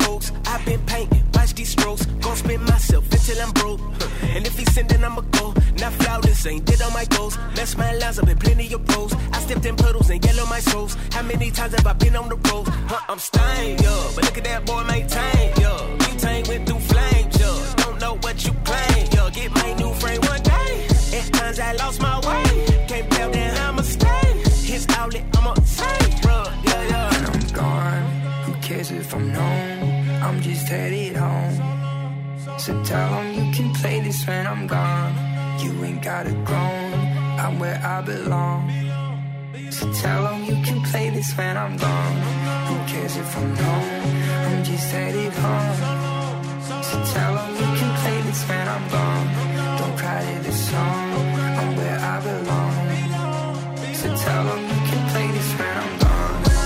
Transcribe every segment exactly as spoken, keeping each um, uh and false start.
folks. I've been painting, watch these strokes. Gon' spin myself until I'm broke. And if he's sending, I'ma go. Not flawless, ain't did all my goals. Mess my lines up in plenty of rows. I stepped in puddles and yellow my souls. How many times have I been on the road? Huh, I'm stained, yeah. But look at that boy maintain, yeah. Butane went through flames, yeah. Don't know what you claim, yeah. Get my new frame one day. At times I lost my way. Can't tell then I'ma stay. His outlet, I'ma say, bruh, yeah, yeah. When I'm gone, who cares if I'm known? I'm just headed home. So tell them you can play this when I'm gone. You ain't gotta groan, I'm where I belong. So tell them you can play this when I'm gone. Who cares if I'm known? I'm just headed home. So tell them you can play this when I'm gone. Don't cry to the song, I'm where I belong. So tell them you can play this when I'm gone.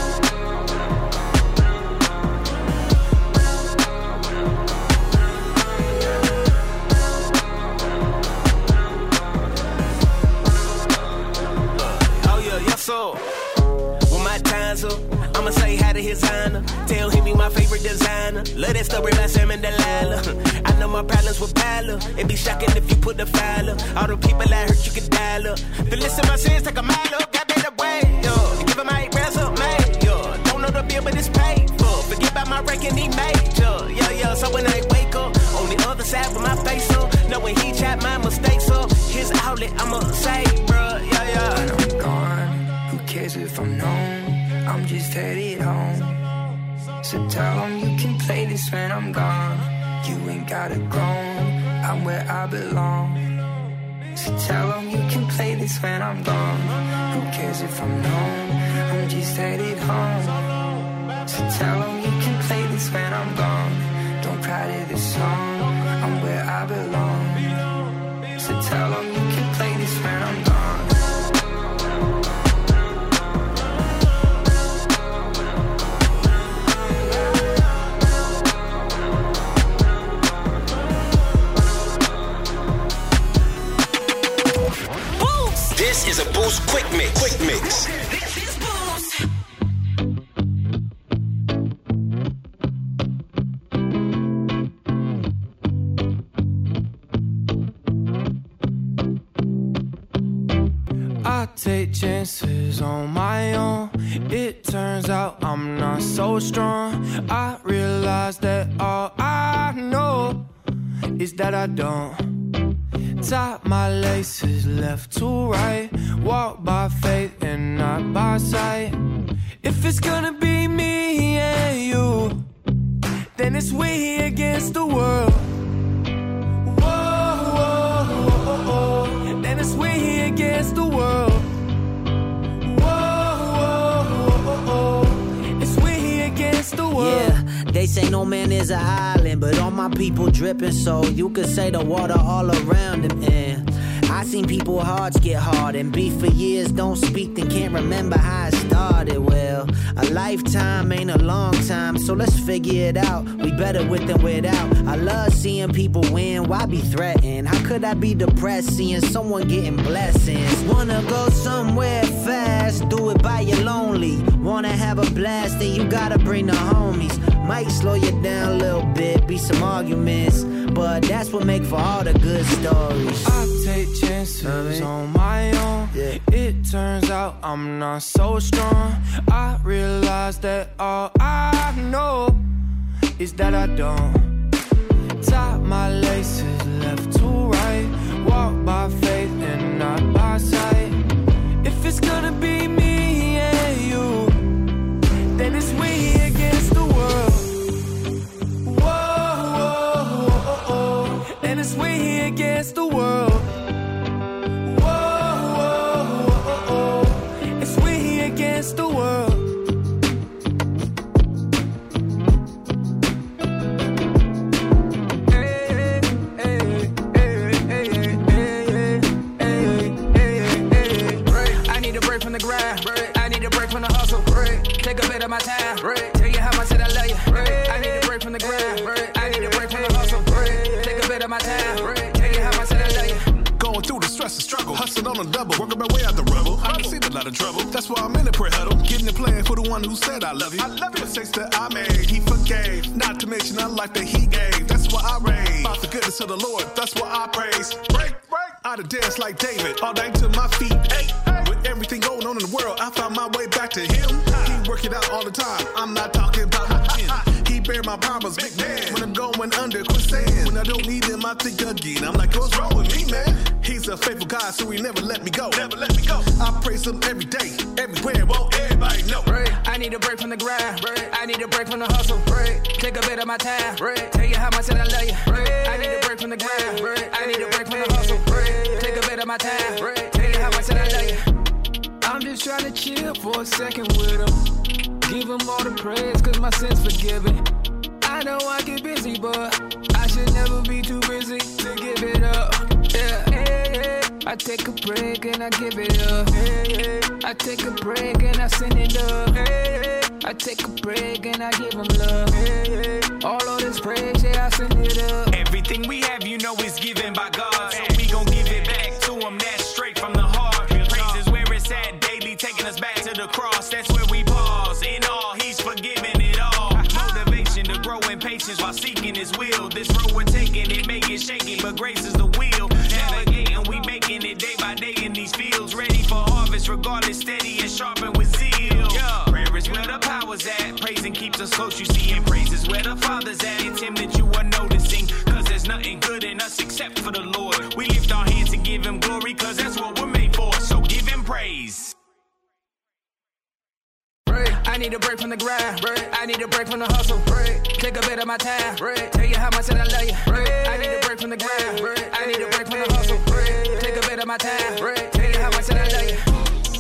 So, when my time's up, I'ma say hi to his honor. Tell him he my favorite designer. Love that story about Sam and Delilah. I know my problems with Pala. It'd be shocking if you put the file up. All the people I hurt, you can dial up. The list of my sins, take a mile up. Got better way, yo. Give him my resume, yo. Don't know the bill, but it's paid for. Forget about my ranking, he major. Yo, yo, so when I wake up, on the other side with my face up. Knowing he chopped my mistakes up. His outlet, I'ma say, bruh, yeah, yeah. When I'm gone, who cares if I'm known? I'm just headed home. So tell them you can play this when I'm gone. You ain't gotta groan, I'm where I belong. So tell them you can play this when I'm gone. Who cares if I'm known? I'm just headed home. So tell them you can play this when I'm gone. Don't cry to the song, I'm where I belong. So tell them you can play this when I'm gone. This is a Boost Quick Mix. Quick Mix. I take chances on my own. It turns out I'm not so strong. I realize that all I know is that I don't tie my laces left to right. Walk by faith and not by sight. If it's gonna be me and you, then it's we against the world. Whoa, whoa, whoa, whoa. Then it's we against the world. Whoa, whoa, whoa, whoa. It's we against the world. Yeah, they say no man is an island, but all my people dripping, so you could say the water all around them. And I seen people hearts get hard and beef for years, don't speak, then can't remember how it started. Well, a lifetime ain't a long time, so let's figure it out. We better with than without. I love seeing people win, why be threatened? How could I be depressed seeing someone getting blessings? Wanna go somewhere fast, do it by your lonely. Wanna have a blast, then you gotta bring the homies. Might slow you down a little bit, be some arguments, but that's what make for all the good stories. I take chances on my own. Yeah. It turns out I'm not so strong. I realize that all I know is that I don't tie my laces left to right. Walk by faith and not by sight. If it's gonna be me and you, then it's we against the world. Whoa, whoa, whoa, whoa. Then it's we against the world. Whoa, whoa, whoa, whoa. It's we against the world. I need a break from the grind. I need a break from the hustle. Take a bit of my time. Tell you how much that I love you. I need a break from the grind. I need a break from the hustle. Take a bit of my time. Tell you how much that I love you. Going through the stress and struggle, hustling on a double, working my way out the rubble. I done seen a lot of trouble. That's why I'm in the prayer huddle, getting the plan for the one who said I love you. I love you. Mistakes that I made, he forgave. Not to life that he gave. That's what I raise. About the goodness of the Lord, that's what I praise. Break, break. I'd have danced like David, all night to my feet. Hey, hey. With everything going on in the world, I found my way back to him. He work it out all the time. I'm not talking about my chin. He bear my problems, big man. When I'm going under, quit saying. When I don't need him, I think again. I'm like, what's wrong with me, man? He's a faithful God, so he never let me go. Never let me go. I praise him every day, everywhere. Won't everybody know? Right. I need a break from the grind. Right. I need a break from the hustle. Right. Take a bit of my time. Right. Tell you how much that I love you. Right. I need a break from the grind. Right. I need a break from the hustle. Right. Take a bit of my time. Right. Tell you how much that I love you. I'm just trying to chill for a second with him. Give him all the praise, cause my sins forgiven. I know I get busy, but I should never be too busy to give it up. Yeah, hey, hey. I take a break and I give it up. Hey, hey. I take a break and I send it up. Hey, hey. I take a break and I give him love. Hey, hey. All of this praise, yeah, I send it up. Everything we have, you know, is given by God. So we gon' give it back to him, that's straight from the heart. Praise is where it's at daily, taking us back to the cross. That's where we pause. In all, he's forgiven it all. Motivation to grow in patience while seeking his will. This road we're taking, it may get shaky, but grace is the wheel. Navigating, we making it day by day in these fields. Ready for harvest, regardless, steady and sharpened with zeal. Yeah. Prayer is where the power's at. Praising keeps us close, you see, and praise is where the Father's at. It's him that you are noticing, cause there's nothing good in us except for the Lord. We lift our hands and give him glory, cause that's what we're made for. So give him praise. I need a break from the grind. Right. I need a break from the hustle. Right. Take a bit of my time. Right. Tell you how much that I love you. Right. I need a break from the grind. Right. I need a break from the hustle. Right. Take a bit of my time. Right. Tell you how much that I love you.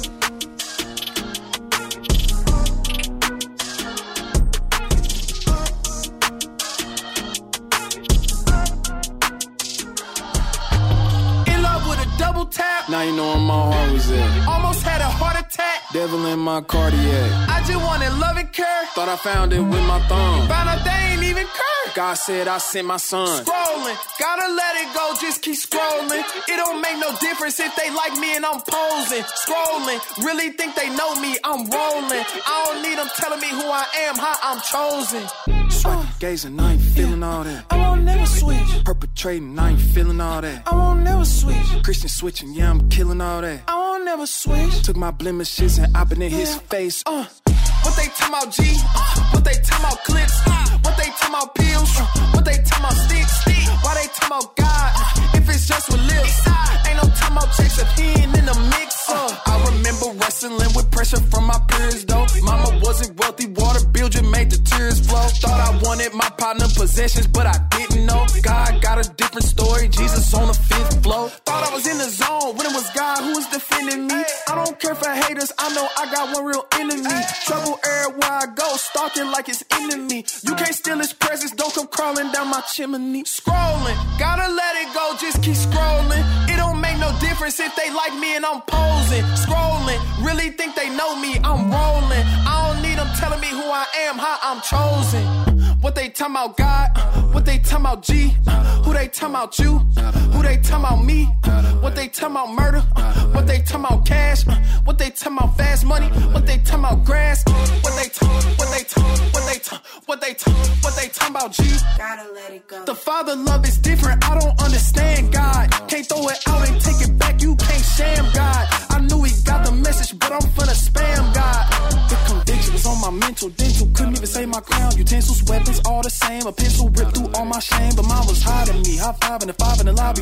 Double tap. Now you know where my heart was at. Almost had a heart attack. Devil in my cardiac. I just wanted love and care. Thought I found it with my thumb. Found out they ain't even care. God said I sent my son. Scrolling, gotta let it go, just keep scrolling. It don't make no difference if they like me and I'm posing. Scrolling, really think they know me, I'm rolling. I don't need them telling me who I am, how I'm chosen. Swiping, gazing, I ain't feeling all that. I won't never switch. Perpetrating, I ain't feeling all that. I won't never switch. Christian switching, yeah, I'm killing all that. I won't never switch. Took my blemishes and I've been in yeah. his face. Uh, what they talking about G? Uh, what they talking about clips? Uh, what they talking about pills? Uh, what they talking about sticks? Why they talking about God? Uh, if it's just with lips, uh, ain't no talking about checks if he ain't in the mix. Uh, I remember wrestling with pressure from my peers though. Mama wasn't wealthy, water bill just made the tears flow. Thought I wanted my partner possessions, but I didn't know. God got a different story, Jesus on the fifth floor. Thought I was in the zone when it was God who was defending me. I don't care for haters, I know I got one real enemy. Trouble everywhere I go, stalking like it's enemy. You can't steal his presence, don't come crawling down my chimney. Scrolling, gotta let it go, just keep scrolling. It don't make no difference if they like me and I'm posing. Scrolling, really think they know me, I'm rolling. I don't need them telling me who I am, how I'm chosen. What they talking about God? What they talking about G? Who they talking about you? Who they talking about me? What they talking about murder? What they talking about cash? What they talking about fast money? What they talking about grass? What they talk? What they talk? What they talk? What they talk? What they talking about G? Gotta let it go. The Father love is different. I don't understand God. Can't throw it out and take it back. You can't sham God. I knew he got the message, but I'm finna spam God. The conviction was on my mental dental. Couldn't even say my crown. Utensils, weapons, all the same. A pencil ripped through all my shame, but mine was hiding me. High five and the five in the lobby.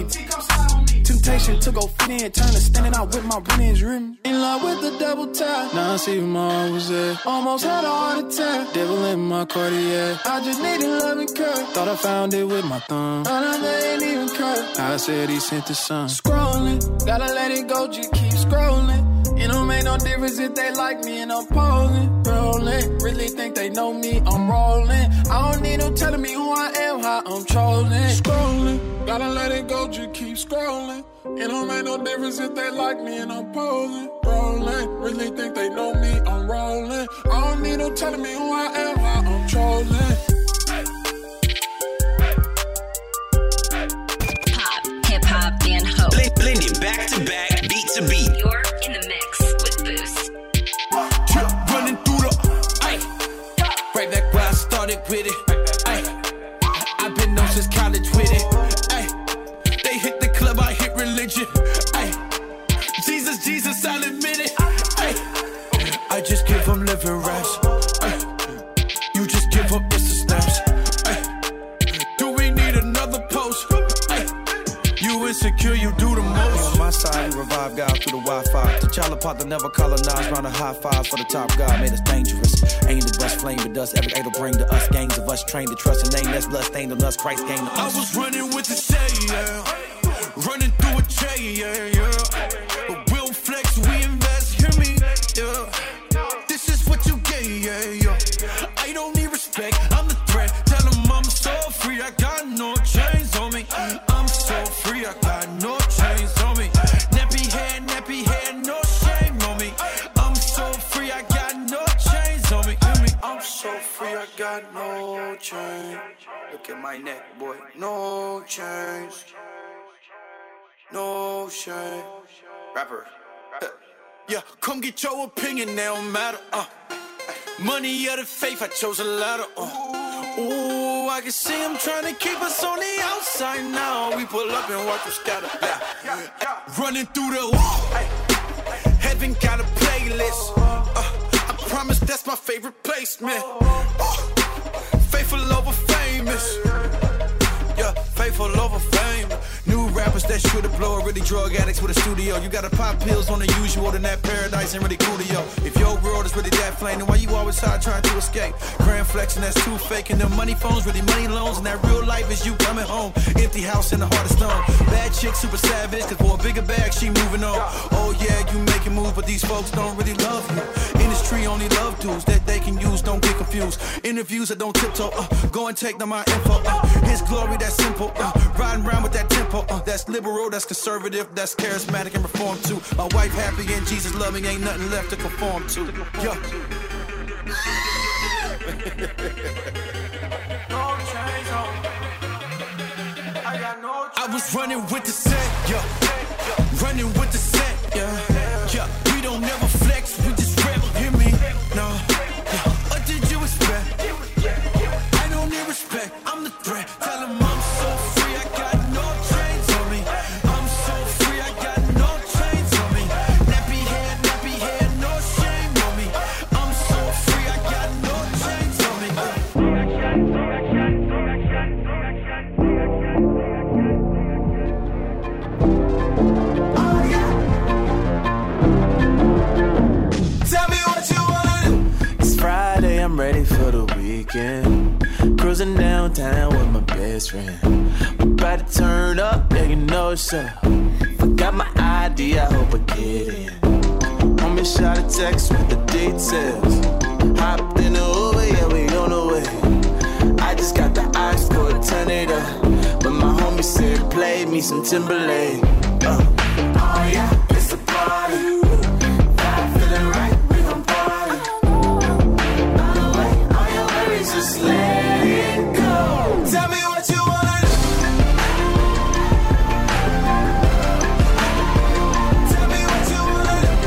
Temptation to go fit in, turn to standing out with my winnings rim. In love with the double tap. Now I see where my heart was at. Almost had a heart attack. Devil in my cardiac. I just needed love and care. Thought I found it with my thumb. Found out they ain't even care. I said he sent the son. Scrolling, gotta let it go, just keep scrolling. It don't make no difference if they like me and I'm posing. Rolling, really think they know me, I'm rolling. I don't need no telling me who I am, how I'm chosen. Scrolling, gotta let it go, just keep scrolling. It don't make no difference if they like me and I'm posing. Rolling, really think they know me, I'm rolling. I don't need no telling me who I am, how I'm chosen. Pop, hip hop, and hope. Blend, blending back to back, beat to beat. You're in the mix with Boost. Trip running through the, ay, right back where I started with it, ay. knowledge with it. Ay, they hit the club, I hit religion. Ay, Jesus, Jesus, I'll admit it. Ay, I just give them living raps. Ay, you just give up just the snaps. Ay, do we need another post? Ay, you insecure, you do the most. On my side, we revive God through the Wi-Fi. The child apart that never colonized, round a high five for the top God made us dangerous. Ain't the best flame with us, every day to bring to us gangs of us trained to trust a name that's blood stained on us. Christ gained us. I was running with the shade, yeah. Running through a J, yeah, yeah. But we don't flex, we invest, hear me, yeah. This is what you get, yeah, yeah. I don't need respect, I'm the threat. Tell them I'm so free, I got no chains on me. I'm so free, I got no chains on me. Nappy hair, nappy hair, no shame on me. I'm so free, I got no chains on me. Hear me? I'm so free, I got no chains. Look at my neck, boy, no chains. No shame. Rapper. Yeah, come get your opinion, they don't matter. Uh. Money or the faith, I chose a ladder. Uh. Ooh, I can see them trying to keep us on the outside now. We pull up and watch them scatter. Yeah. Running through the wall. Heaven got a playlist. Uh, I promise that's my favorite place, man. Uh, faithful over famous. Yeah, faithful over fame. New rappers that should have blow, really drug addicts with a studio. You gotta pop pills on the usual, then that paradise ain't really cool to yo. If your world is really that flame, then why you always hard trying to escape? Grand flexing, that's too fake. And the money phones, really money loans. And that real life is you coming home. Empty house in the heart of stone. Bad chick, super savage, cause for a bigger bag, she moving on. Oh yeah, you making moves, but these folks don't really love you. Industry only love dudes that they can use, don't get confused. Interviews that don't tiptoe, uh, go and take down my info. Uh, his glory, that's simple. Uh, riding around with that tempo, uh, that's liberal, that's conservative, that's charismatic and reformed too. My wife happy and Jesus loving, ain't nothing left to conform to. Yeah. I was running with the set, yeah. Running with the set, yeah. Yeah. We don't never flex, we just rebel, hear me? No. Yeah. What did you expect? I don't need respect, I'm the threat. Tell them I'm so free, I got no chains on me. I'm so free, I got no chains on me. Nappy hair, nappy hair, no shame on me. I'm so free, I got no chains on me. Oh yeah. Tell me what you wanna do. It's Friday, I'm ready for the weekend. Cruising downtown with my best friend. We about to turn up, yeah, you know it's up. Forgot my I D, I hope I get in. Homie shot a text with the details. Hopped in the Uber, yeah, we on the way. I just got the ice cold, turn it up. But my homie said, play me some Timberlake. Uh. Oh yeah, it's a party. Vibe feeling right, we gon' party. By the way, all your worries just let it go. Tell me what you wanna do. Tell me what you wanna do.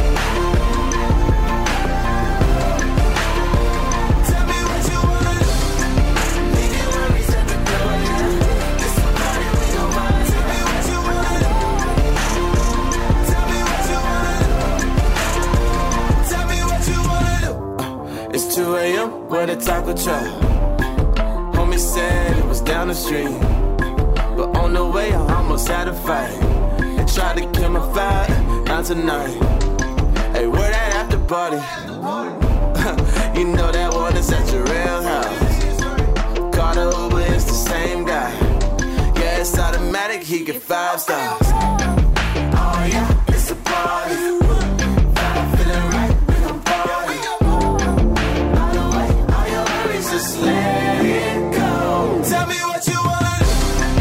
Tell me what you wanna do. Leave your worries at the door, yeah. It's a party, we gon' party. Tell me what you wanna do. Tell me what you wanna do. Tell me what you wanna do. Uh, it's two a.m. with a taco truck. Homie said it was down the street, but on the way I almost had a fight. They tried to kill my vibe, not tonight. Hey, where that after party? You know that one is at your real house. Call the Uber, it's the same guy. Yeah, it's automatic, he get five stars. Oh yeah, it's a party. Vibe feeling right, we gon' party. By the way, all your worries just let it go. Tell me what you wanna do.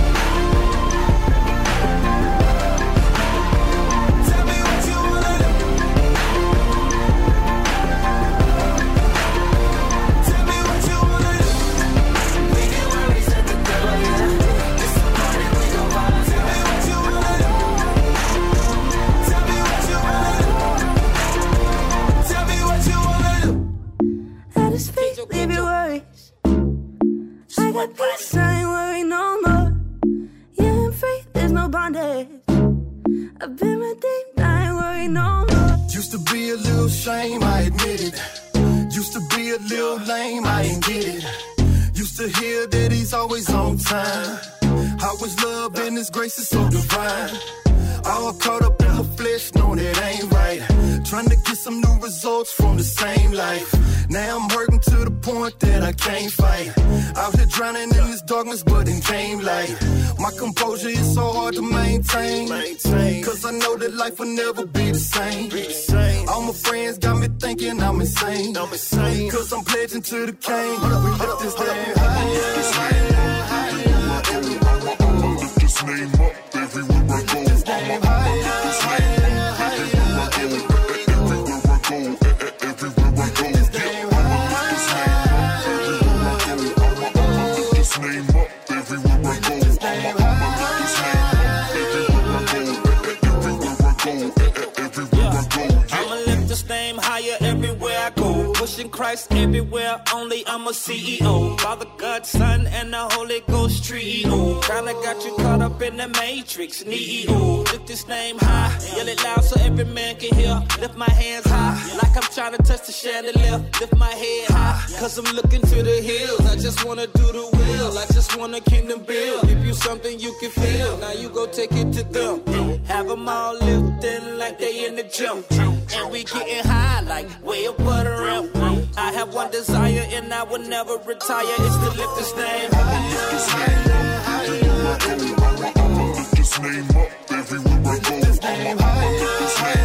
Tell me what you wanna do. Tell me what you wanna do. Leave your worries at the door, yeah. It's a party, we gon' party. Tell me what you wanna do. Tell me what you wanna do. Tell me what you wanna do. At his feet, leave your worries. I got peace, I ain't worried no more. shame, I admit it. Used to be a little lame, I ain't get it. Used to hear that he's always on time. How his love and his grace is so divine. All caught up in my flesh, know that ain't right. Trying to get some new results from the same life. Now I'm hurting to the point that I can't fight. Out here drowning in this darkness, but in came light. My composure is so hard to maintain. Cause I know that life will never be the same. All my friends got me thinking I'm insane. Cause I'm pledging to the king. We lift this thing higher. I'ma lift this name up everywhere I go. This name higher. This name everywhere I go. Everywhere I go. Everywhere I go. This name I'ma lift this name up everywhere I go. This name I'ma lift this name everywhere I go. Everywhere I go. I'ma lift this name higher everywhere I go. Pushing Christ everywhere, only I'm a C E O. Father, God, Son, and the Holy Ghost trio. Kinda got you caught up in the Matrix, Neo. Lift this name high, yell it loud so every man can hear. Lift my hands high, like I'm trying to touch the chandelier. Lift my head high, cause I'm looking to the hills. I just wanna do the will, I just wanna kingdom build. Give you something you can feel, now you go take it to them. Have them all lifting like they in the gym. And we getting high like way above the rim. I have one desire and I will never retire. It's to lift this name I'ma lift this name up everywhere I go. I'ma lift this name